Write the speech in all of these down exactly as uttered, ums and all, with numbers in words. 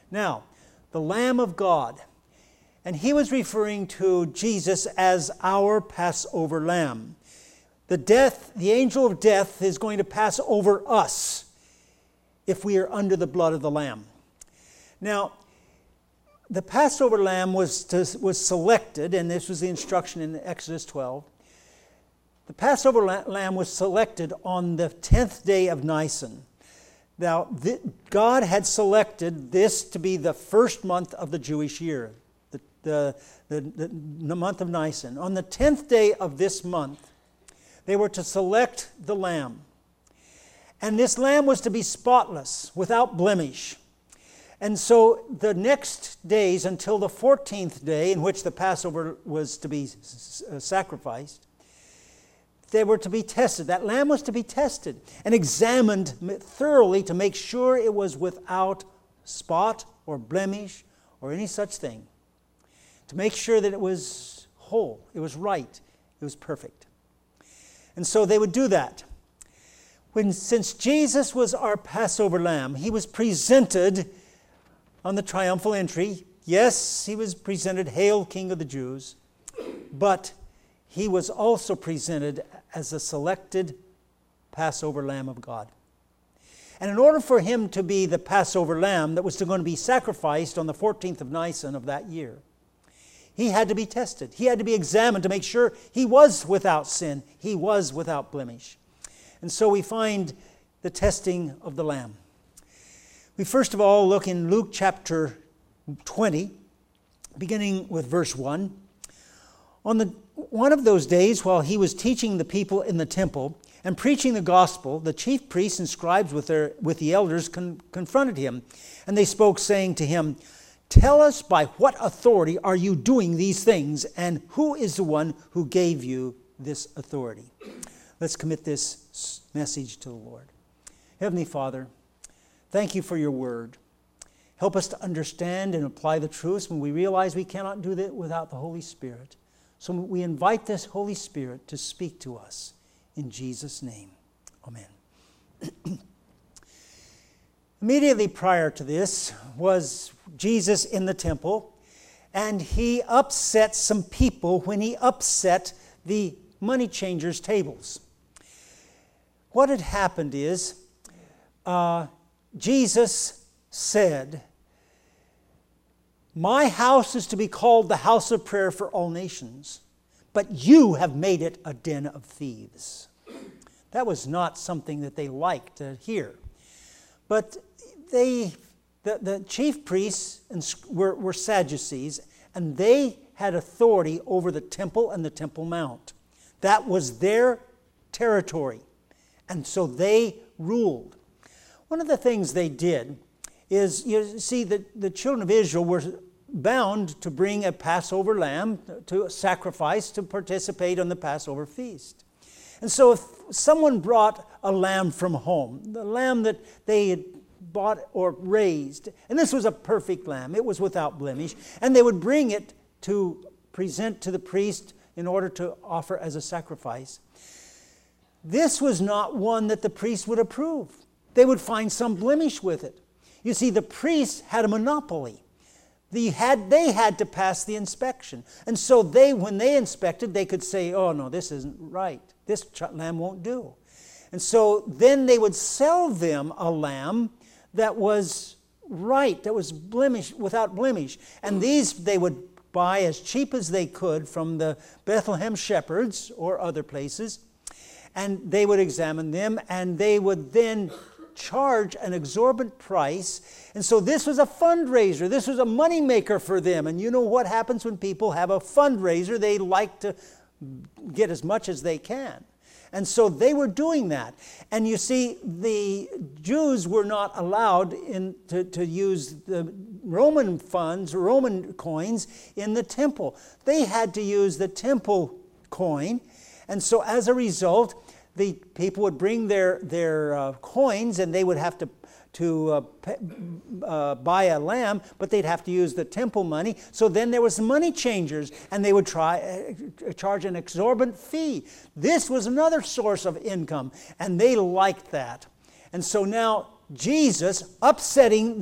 Now, the Lamb of God. And he was referring to Jesus as our Passover lamb. The death, the angel of death is going to pass over us if we are under the blood of the Lamb. Now, the Passover lamb was, to, was selected, and this was the instruction in Exodus twelve. The Passover lamb was selected on the tenth day of Nisan. Now, th- God had selected this to be the first month of the Jewish year, the, the, the, the, the month of Nisan. On the tenth day of this month, they were to select the lamb. And this lamb was to be spotless, without blemish. And so the next days until the fourteenth day, in which the Passover was to be sacrificed, they were to be tested. That lamb was to be tested and examined thoroughly to make sure it was without spot or blemish or any such thing. To make sure that it was whole, it was right, it was perfect. And so they would do that. When, since Jesus was our Passover lamb, he was presented on the triumphal entry. Yes, he was presented, Hail, King of the Jews. But he was also presented as a selected Passover Lamb of God. And in order for him to be the Passover Lamb that was going to be sacrificed on the fourteenth of Nisan of that year, he had to be tested. He had to be examined to make sure he was without sin. He was without blemish. And so we find the testing of the Lamb. We first of all look in Luke chapter twenty, beginning with verse one. On the one of those days, while he was teaching the people in the temple and preaching the gospel, the chief priests and scribes with their with the elders con- confronted him, and they spoke, saying to him, "Tell us, by what authority are you doing these things, and who is the one who gave you this authority?" Let's commit this message to the Lord. Heavenly Father, thank you for your word. Help us to understand and apply the truths when we realize we cannot do that without the Holy Spirit. So we invite this Holy Spirit to speak to us. In Jesus' name, amen. Immediately prior to this was Jesus in the temple, and he upset some people when he upset the money changers' tables. What had happened is uh, Jesus said, "My house is to be called the house of prayer for all nations, but you have made it a den of thieves." That was not something that they liked to hear. But they, the, the chief priests were, were Sadducees, and they had authority over the temple and the Temple Mount. That was their territory, and so they ruled. One of the things they did is, you see, the, the children of Israel were bound to bring a Passover lamb to sacrifice to participate on the Passover feast. And so if someone brought a lamb from home, the lamb that they had bought or raised, and this was a perfect lamb, it was without blemish, and they would bring it to present to the priest in order to offer as a sacrifice. This was not one that the priest would approve. They would find some blemish with it. You see, the priests had a monopoly. They had, they had to pass the inspection. And so they, when they inspected, they could say, "Oh no, this isn't right. This lamb won't do." And so then they would sell them a lamb that was right, that was blemish, without blemish. And these they would buy as cheap as they could from the Bethlehem shepherds or other places. And they would examine them, and they would then charge an exorbitant price. And so this was a fundraiser. This was a money maker for them. And you know what happens when people have a fundraiser? They like to get as much as they can. And so they were doing that. And you see, the Jews were not allowed in, to, to use the Roman funds, Roman coins in the temple. They had to use the temple coin. And so as a result, the people would bring their, their uh, coins, and they would have to, to uh, p- uh, buy a lamb, but they'd have to use the temple money. So then there was money changers, and they would try uh, charge an exorbitant fee. This was another source of income, and they liked that. And so now Jesus, upsetting the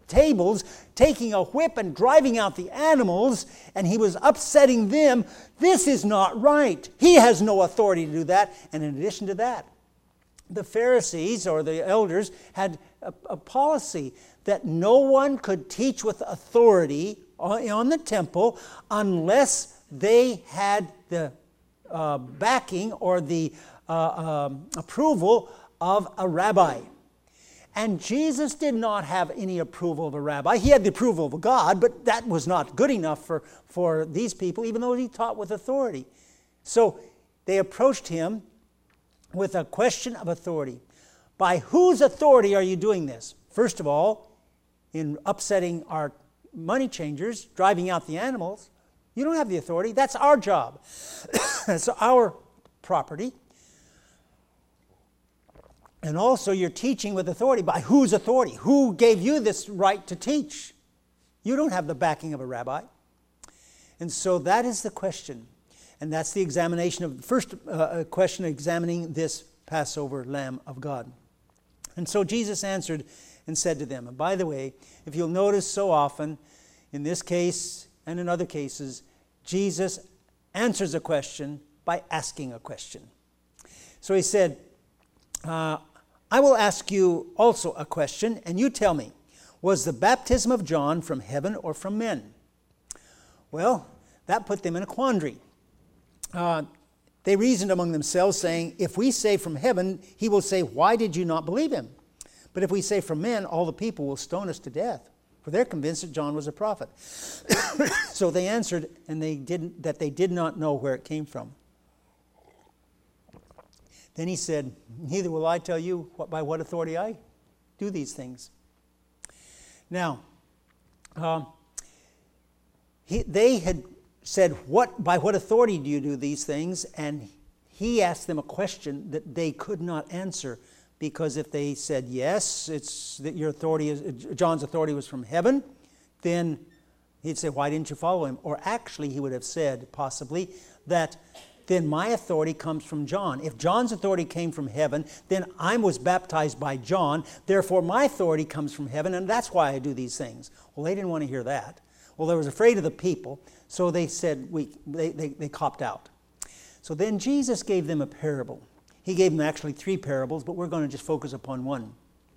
tables, taking a whip and driving out the animals, and he was upsetting them. This is not right. He has no authority to do that. And in addition to that, the Pharisees or the elders had a, a policy that no one could teach with authority on, on the temple unless they had the uh, backing or the uh, um, approval of a rabbi. And Jesus did not have any approval of a rabbi. He had the approval of God, but that was not good enough for, for these people, even though he taught with authority. So they approached him with a question of authority. By whose authority are you doing this? First of all, in upsetting our money changers, driving out the animals, you don't have the authority. That's our job. That's our property. And also you're teaching with authority. By whose authority? Who gave you this right to teach? You don't have the backing of a rabbi. And so that is the question. And that's the examination of the first uh, question examining this Passover Lamb of God. And so Jesus answered and said to them, and by the way, if you'll notice so often, in this case and in other cases, Jesus answers a question by asking a question. So he said, uh, I will ask you also a question, and you tell me, was the baptism of John from heaven or from men? Well, that put them in a quandary. Uh, they reasoned among themselves, saying, if we say from heaven, he will say, why did you not believe him? But if we say from men, all the people will stone us to death, for they're convinced that John was a prophet. So they answered, and they didn't that they did not know where it came from. Then he said, neither will I tell you what, by what authority I do these things. Now, uh, he, they had said, "What by what authority do you do these things?" And he asked them a question that they could not answer, because if they said yes, it's that your authority is John's authority was from heaven, then he'd say, "Why didn't you follow him?" Or actually, he would have said possibly that then my authority comes from John. If John's authority came from heaven, then I was baptized by John. Therefore, my authority comes from heaven, and that's why I do these things. Well, they didn't want to hear that. Well, they was afraid of the people, so they said we they, they, they copped out. So then Jesus gave them a parable. He gave them actually three parables, but we're going to just focus upon one.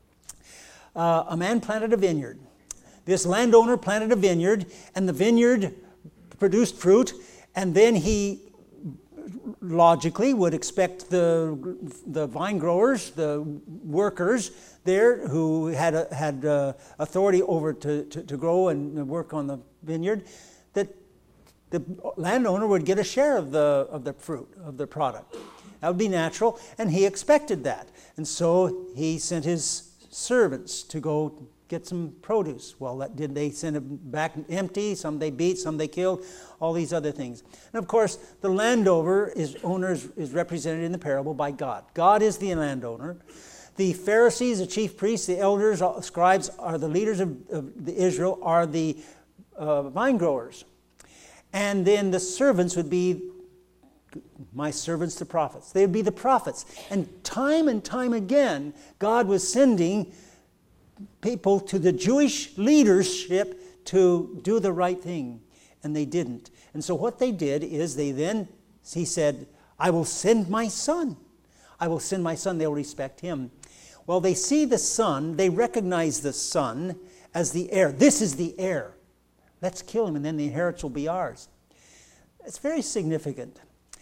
Uh, a man planted a vineyard. This landowner planted a vineyard, and the vineyard produced fruit, and then he logically would expect the the vine growers, the workers there who had a, had uh, authority over to, to, to grow and work on the vineyard, that the landowner would get a share of the of the fruit, of the product. That would be natural, and he expected that. And so he sent his servants to go get some produce. Well, that did they send it back empty? Some they beat, some they killed, all these other things. And of course, the landowner is owner is, is represented in the parable by God. God is the landowner. The Pharisees, the chief priests, the elders, scribes are the leaders of, of the Israel, are the uh, vine growers. And then the servants would be my servants, the prophets. They would be the prophets. And time and time again, God was sending people to the Jewish leadership to do the right thing, and they didn't. And so what they did is they then, he said, I will send my son. I will send my son. They'll respect him. Well, they see the son. They recognize the son as the heir. This is the heir. Let's kill him, and then the inheritance will be ours. It's very significant.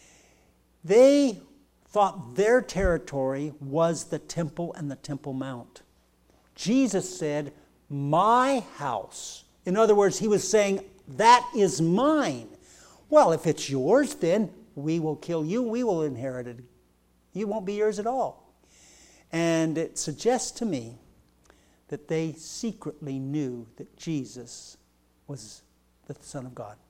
They thought their territory was the temple and the Temple Mount. Jesus said, my house. In other words, he was saying, that is mine. Well, if it's yours, then we will kill you. We will inherit it. You won't be yours at all. And it suggests to me that they secretly knew that Jesus was the Son of God.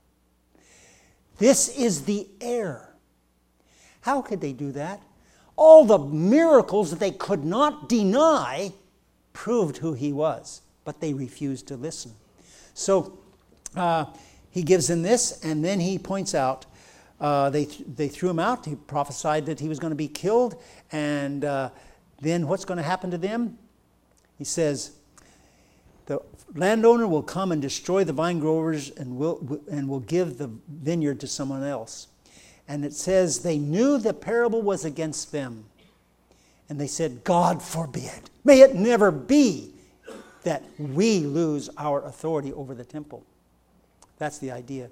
This is the heir. How could they do that? All the miracles that they could not deny proved who he was, but they refused to listen. So uh, he gives them this, and then he points out uh, they they threw him out. He prophesied that he was going to be killed, and uh, then what's going to happen to them? He says, the landowner will come and destroy the vine growers and will, and will give the vineyard to someone else. And it says they knew the parable was against them. And they said, God forbid. May it never be that we lose our authority over the temple. That's the idea.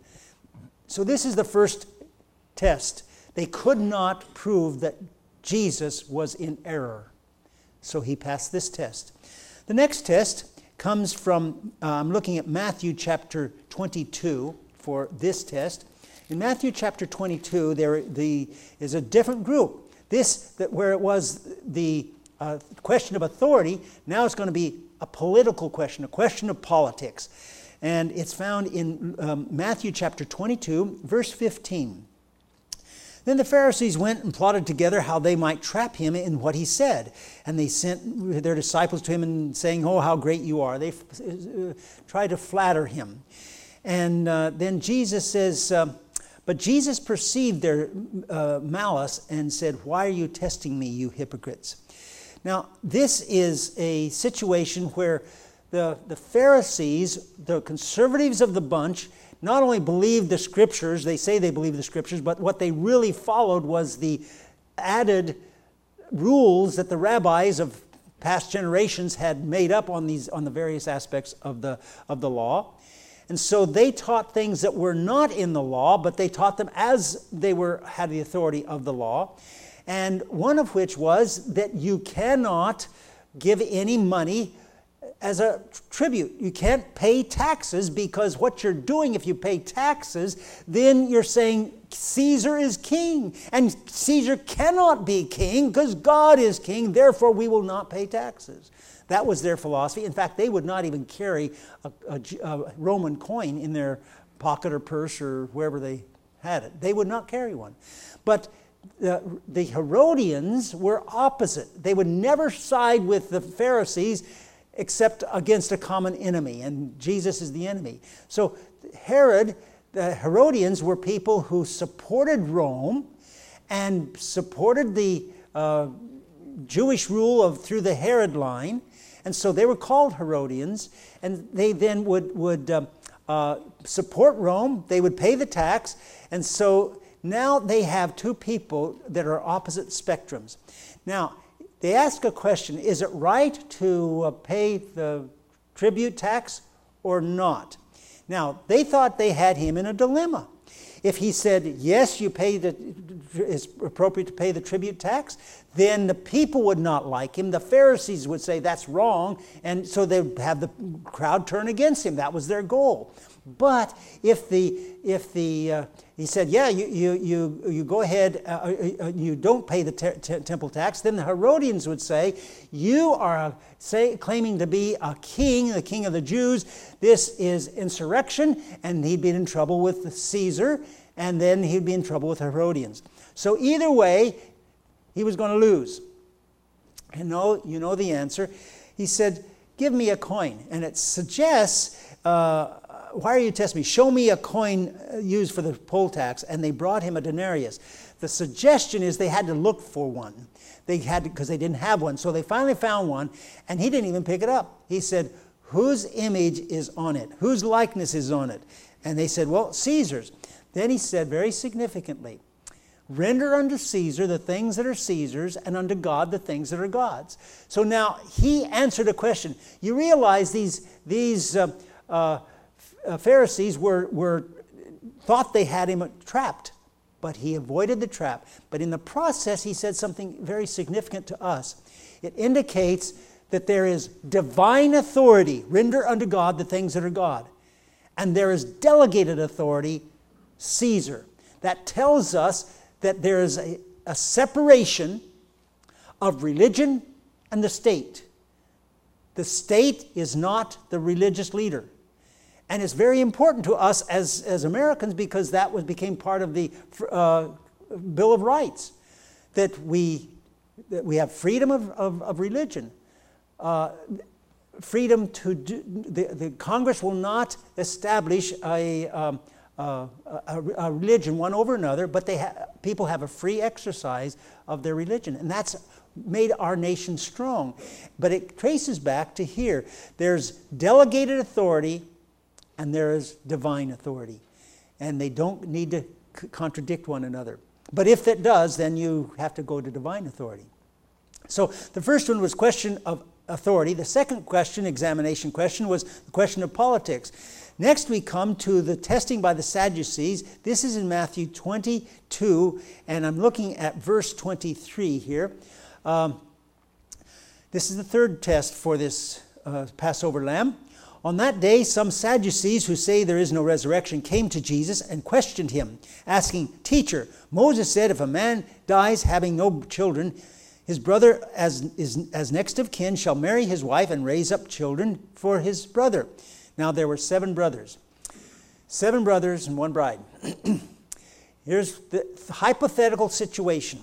So this is the first test. They could not prove that Jesus was in error. So he passed this test. The next test comes from, uh, I'm looking at Matthew chapter twenty-two for this test. In Matthew chapter twenty-two, there the, is a different group. This, that where it was the uh, question of authority, now it's going to be a political question, a question of politics. And it's found in um, Matthew chapter twenty-two, verse fifteen. Then the Pharisees went and plotted together how they might trap him in what he said. And they sent their disciples to him and saying, oh, how great you are. They uh, tried to flatter him. And uh, then Jesus says, uh, but Jesus perceived their uh, malice and said, why are you testing me, you hypocrites? Now, this is a situation where the, the Pharisees, the conservatives of the bunch, not only believed the Scriptures, they say they believed the Scriptures, but what they really followed was the added rules that the rabbis of past generations had made up on these on the various aspects of the of the law. And so they taught things that were not in the law, but they taught them as they were had the authority of the law. And one of which was that you cannot give any money as a tribute. You can't pay taxes, because what you're doing if you pay taxes, then you're saying Caesar is king. And Caesar cannot be king because God is king. Therefore, we will not pay taxes. That was their philosophy. In fact, they would not even carry a, a, a Roman coin in their pocket or purse or wherever they had it. They would not carry one. But the, the Herodians were opposite. They would never side with the Pharisees except against a common enemy, and Jesus is the enemy. So Herod, the Herodians were people who supported Rome and supported the uh, Jewish rule of through the Herod line, and so they were called Herodians, and they then would, would uh, uh, support Rome, they would pay the tax, and so now they have two people that are opposite spectrums. Now, they ask a question, is it right to uh, pay the tribute tax or not? Now, they thought they had him in a dilemma. If he said, yes, you pay the, it's appropriate to pay the tribute tax, then the people would not like him. The Pharisees would say that's wrong, and so they would have the crowd turn against him. That was their goal. But if the if the uh, he said, yeah, you you you you go ahead, uh, uh, you don't pay the te- te- temple tax, then the Herodians would say, you are say claiming to be a king, the king of the Jews. This is insurrection, and he'd be in trouble with Caesar, and then he'd be in trouble with Herodians. So either way, he was going to lose. You know, you know the answer. He said, give me a coin, and it suggests. Uh, Why are you testing me? Show me a coin used for the poll tax. And they brought him a denarius. The suggestion is they had to look for one. They had because they didn't have one. So they finally found one, and he didn't even pick it up. He said, whose image is on it? Whose likeness is on it? And they said, well, Caesar's. Then he said very significantly, render unto Caesar the things that are Caesar's, and unto God the things that are God's. So now he answered a question. You realize these, these uh, uh, Uh, Pharisees were, were thought they had him trapped, but he avoided the trap. But in the process, he said something very significant to us. It indicates that there is divine authority, render unto God the things that are God, and there is delegated authority, Caesar. That tells us that there is a, a separation of religion and the state. The state is not the religious leader. And it's very important to us as, as Americans, because that was became part of the uh, Bill of Rights, that we, that we have freedom of, of, of religion, uh, freedom to do, the, the Congress will not establish a, um, uh, a, a religion one over another, but they ha- people have a free exercise of their religion. And that's made our nation strong. But it traces back to here. There's delegated authority and there is divine authority. And they don't need to c- contradict one another. But if it does, then you have to go to divine authority. So the first one was question of authority. The second question, examination question, was the question of politics. Next we come to the testing by the Sadducees. This is in Matthew twenty-two, and I'm looking at verse twenty-three here. Um, this is the third test for this uh, Passover lamb. On that day, some Sadducees who say there is no resurrection came to Jesus and questioned him, asking, "Teacher, Moses said if a man dies having no children, his brother as, is, as next of kin shall marry his wife and raise up children for his brother." Now there were seven brothers. Seven brothers and one bride. Here's the hypothetical situation.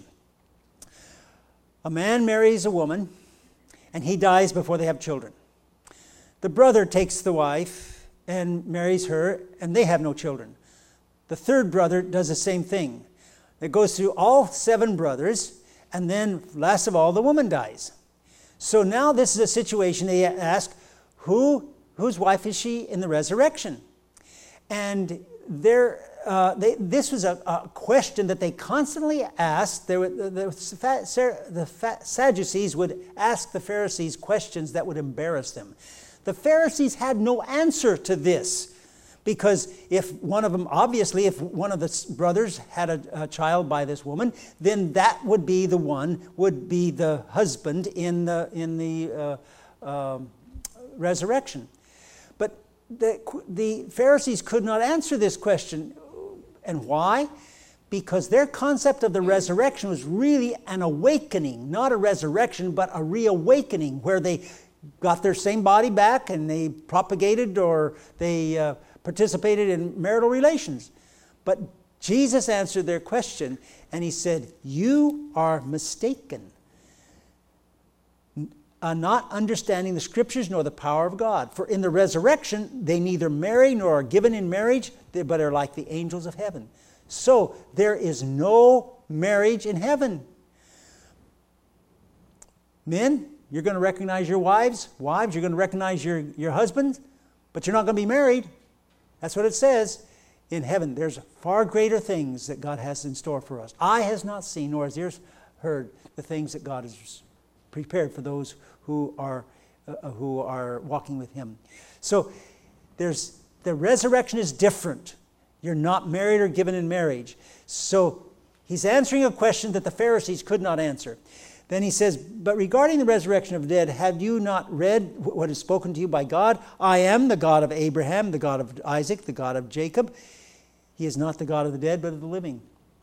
A man marries a woman and he dies before they have children. The brother takes the wife and marries her, and they have no children. The third brother does the same thing. It goes through all seven brothers, and then last of all, the woman dies. So now this is a situation they ask, who, whose wife is she in the resurrection? And there, uh, they, this was a, a question that they constantly asked. There were, the, the, the Sadducees would ask the Pharisees questions that would embarrass them. The Pharisees had no answer to this, because if one of them, obviously, if one of the brothers had a, a child by this woman, then that would be the one, would be the husband in the in the uh, uh, resurrection. But the, the Pharisees could not answer this question. And why? Because their concept of the resurrection was really an awakening, not a resurrection, but a reawakening, where they got their same body back and they propagated or they uh, participated in marital relations. But Jesus answered their question and he said, "You are mistaken, uh, not understanding the Scriptures nor the power of God. For in the resurrection they neither marry nor are given in marriage, but are like the angels of heaven." So there is no marriage in heaven. Men, you're going to recognize your wives. Wives, you're going to recognize your, your husbands, but you're not going to be married. That's what it says. In heaven, there's far greater things that God has in store for us. Eye has not seen, nor has ears heard the things that God has prepared for those who are uh, who are walking with Him. So there's the resurrection is different. You're not married or given in marriage. So he's answering a question that the Pharisees could not answer. Then he says, "But regarding the resurrection of the dead, have you not read what is spoken to you by God? I am the God of Abraham, the God of Isaac, the God of Jacob. He is not the God of the dead, but of the living."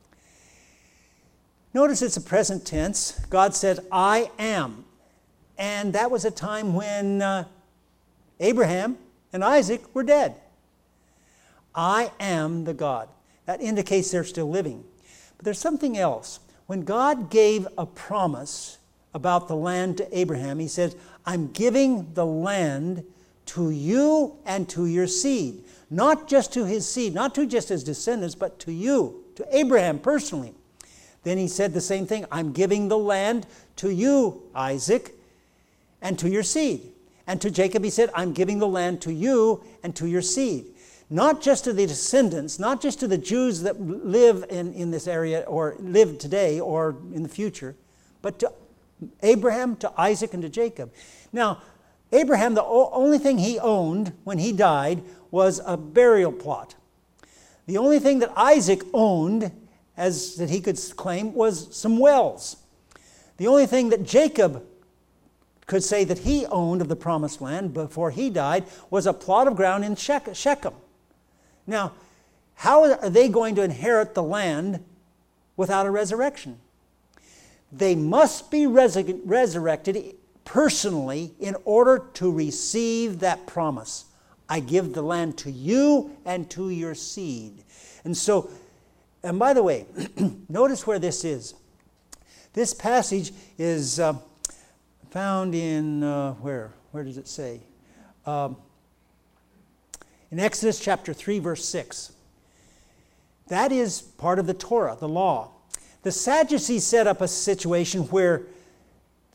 Notice it's a present tense. God said, "I am." And that was a time when uh, Abraham and Isaac were dead. I am the God. That indicates they're still living. But there's something else. When God gave a promise about the land to Abraham, He said, "I'm giving the land to you and to your seed." Not just to his seed, not to just his descendants, but to you, to Abraham personally. Then He said the same thing, "I'm giving the land to you, Isaac, and to your seed." And to Jacob He said, "I'm giving the land to you and to your seed." Not just to the descendants, not just to the Jews that live in, in this area or live today or in the future, but to Abraham, to Isaac, and to Jacob. Now, Abraham, the only thing he owned when he died was a burial plot. The only thing that Isaac owned, as that he could claim, was some wells. The only thing that Jacob could say that he owned of the promised land before he died was a plot of ground in Shechem. Now, how are they going to inherit the land without a resurrection? They must be resur- resurrected personally in order to receive that promise. "I give the land to you and to your seed." And so, and by the way, notice where this is. This passage is uh, found in, uh, where? Where does it say? Um, in Exodus chapter three, verse six. That is part of the Torah, the law. The Sadducees set up a situation where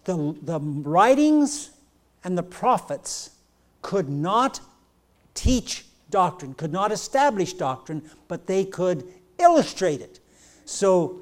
the, the writings and the prophets could not teach doctrine, could not establish doctrine, but they could illustrate it. So,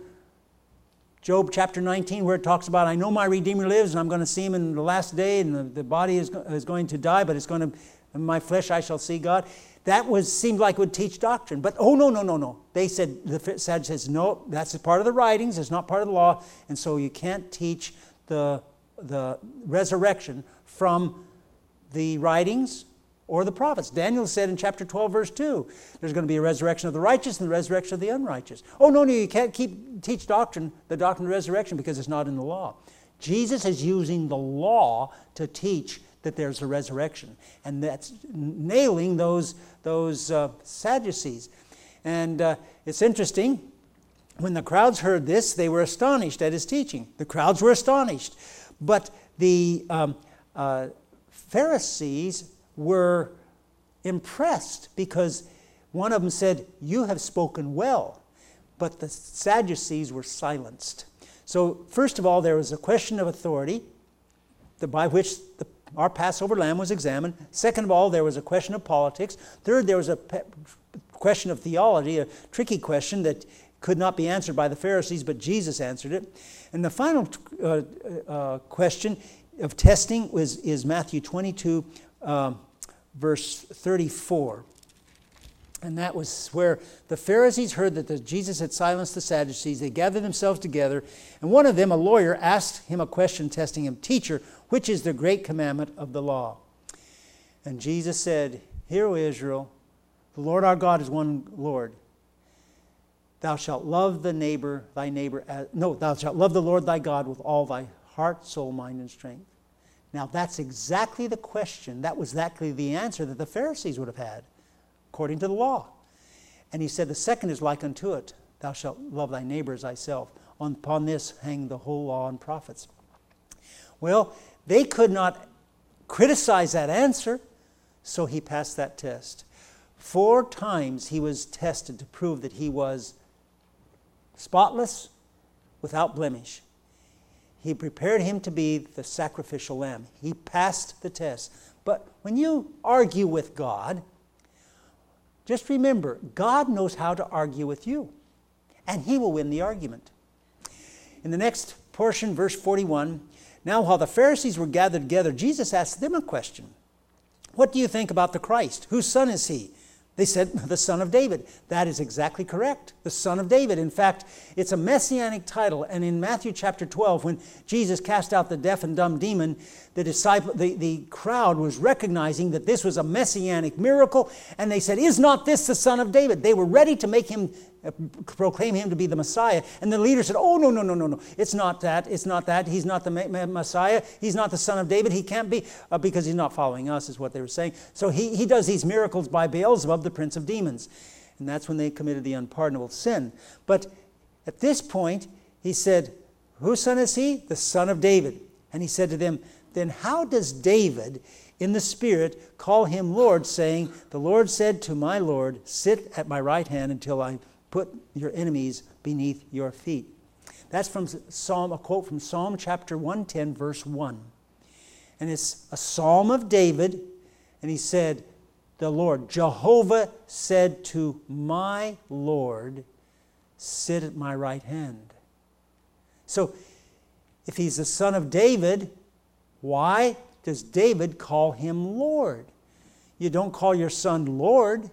Job chapter nineteen, where it talks about, I know my Redeemer lives, and I'm going to see him in the last day, and the, the body is, is going to die, but it's going to, in my flesh I shall see God. That was seemed like it would teach doctrine. But, oh, no, no, no, no. They said, the Sadducees says, no, that's a part of the writings, it's not part of the law, and so you can't teach the, the resurrection from the writings or the prophets. Daniel said in chapter twelve, verse two, there's going to be a resurrection of the righteous and the resurrection of the unrighteous. Oh, no, no, you can't keep teach doctrine, the doctrine of resurrection, because it's not in the law. Jesus is using the law to teach that there's a resurrection. And that's nailing those, those uh, Sadducees. And uh, it's interesting, when the crowds heard this, they were astonished at his teaching. The crowds were astonished. But the um, uh, Pharisees were impressed, because one of them said, you have spoken well. But the Sadducees were silenced. So first of all, there was a question of authority, the, by which the, our Passover lamb was examined. Second of all, there was a question of politics. Third, there was a pe- question of theology, a tricky question that could not be answered by the Pharisees, but Jesus answered it. And the final uh, uh, question of testing was, is Matthew twenty-two, uh, verse thirty-four. And that was where the Pharisees heard that the, Jesus had silenced the Sadducees. They gathered themselves together, and one of them, a lawyer, asked him a question, testing him, Teacher, which is the great commandment of the law? And Jesus said, Hear, O Israel, the Lord our God is one Lord. Thou shalt love the neighbor, thy neighbor, as, no, thou shalt love the Lord thy God with all thy heart, soul, mind, and strength. Now that's exactly the question, that was exactly the answer that the Pharisees would have had, according to the law. And he said, the second is like unto it, thou shalt love thy neighbor as thyself. Upon this hang the whole law and prophets. Well, they could not criticize that answer, so he passed that test. Four times he was tested to prove that he was spotless, without blemish. He prepared him to be the sacrificial lamb. He passed the test. But when you argue with God, just remember, God knows how to argue with you, and he will win the argument. In the next portion, verse forty-one, now while the Pharisees were gathered together, Jesus asked them a question. What do you think about the Christ? Whose son is he? They said, the son of David. That is exactly correct. The son of David. In fact, it's a messianic title. And in Matthew chapter twelve, when Jesus cast out the deaf and dumb demon, the disciple, the, the crowd was recognizing that this was a messianic miracle. And they said, is not this the son of David? They were ready to make him, uh, proclaim him to be the Messiah. And the leader said, oh, no, no, no, no, no. It's not that. It's not that. He's not the Messiah. He's not the son of David. He can't be, uh, because he's not following us, is what they were saying. So he, he does these miracles by Beelzebub, the prince of demons. And that's when they committed the unpardonable sin. But at this point, he said, whose son is he? The son of David. And he said to them, then how does David in the Spirit call him Lord, saying, the Lord said to my Lord, sit at my right hand until I put your enemies beneath your feet. That's from Psalm, a quote from Psalm chapter one ten, verse one. And it's a psalm of David, and he said, the Lord, Jehovah said to my Lord, sit at my right hand. So, if he's the son of David, why does David call him Lord? You don't call your son Lord,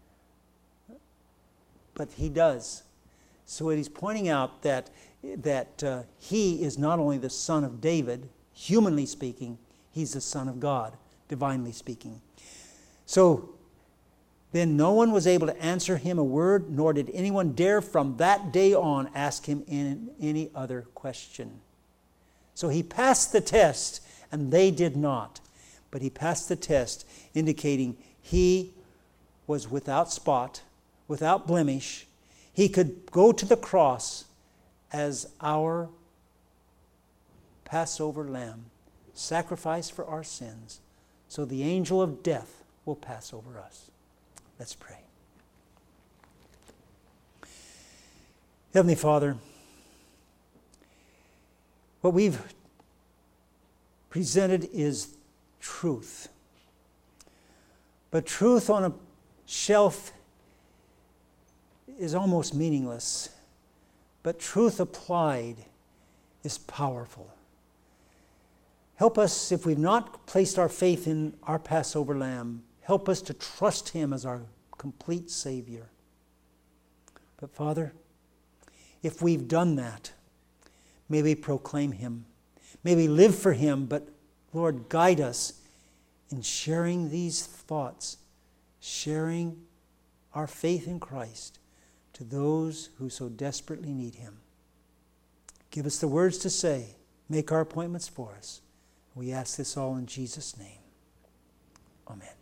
but he does. So he's pointing out that, that uh, he is not only the son of David, humanly speaking, he's the son of God, divinely speaking. So then no one was able to answer him a word, nor did anyone dare from that day on ask him in any other question. So he passed the test, and they did not. But he passed the test, indicating he was without spot, without blemish. He could go to the cross as our Passover lamb, sacrificed for our sins, so the angel of death will pass over us. Let's pray. Heavenly Father, what we've presented is truth. But truth on a shelf is almost meaningless. But truth applied is powerful. Help us, if we've not placed our faith in our Passover Lamb, help us to trust Him as our complete Savior. But Father, if we've done that, may we proclaim Him. May we live for Him, but Lord, guide us in sharing these thoughts, sharing our faith in Christ to those who so desperately need Him. Give us the words to say. Make our appointments for us. We ask this all in Jesus' name. Amen.